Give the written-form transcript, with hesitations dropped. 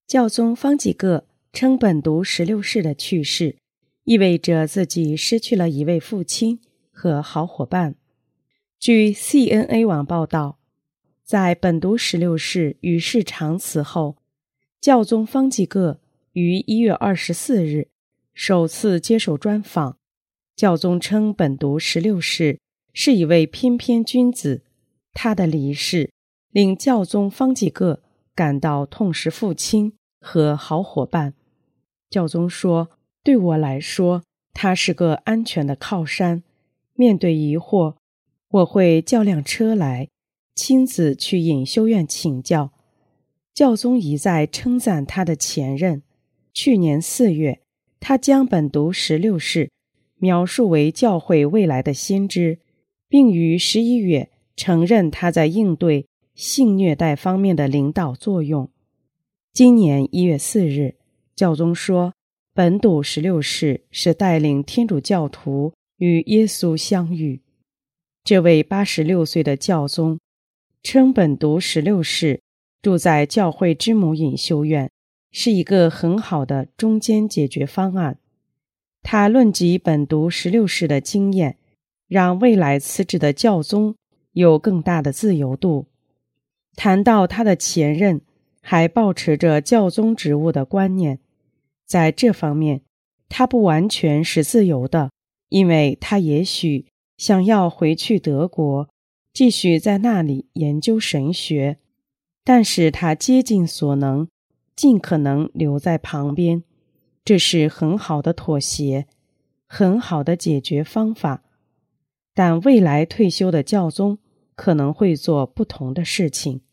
教宗方济各称本笃16世的去世，意味着自己失去了一位父亲和好伙伴。据 CNA 网报道，在本笃16世与世长辞后，教宗方济各于1月24日首次接受专访。教宗称本笃16世是一位翩翩君子，他的离世令教宗方济各感到痛失父亲和好伙伴。教宗说，对我来说，他是个安全的靠山，面对疑惑，我会叫辆车来，亲自去隐修院请教。教宗一再称赞他的前任。去年4月，他将本笃16世描述为教会未来的先知，并于11月承认他在应对性虐待方面的领导作用。今年1月4日，教宗说，本笃16世是带领天主教徒与耶稣相遇。这位86岁的教宗称本笃16世住在教会之母隐修院是一个很好的中间解决方案。他论及本笃16世的经验，让未来辞职的教宗有更大的自由度。谈到他的前任还抱持着教宗职务的观念，在这方面他不完全是自由的，因为他也许想要回去德国，继续在那里研究神学，但是他竭尽所能，尽可能留在旁边。这是很好的妥协，很好的解决方法。但未来退休的教宗可能会做不同的事情。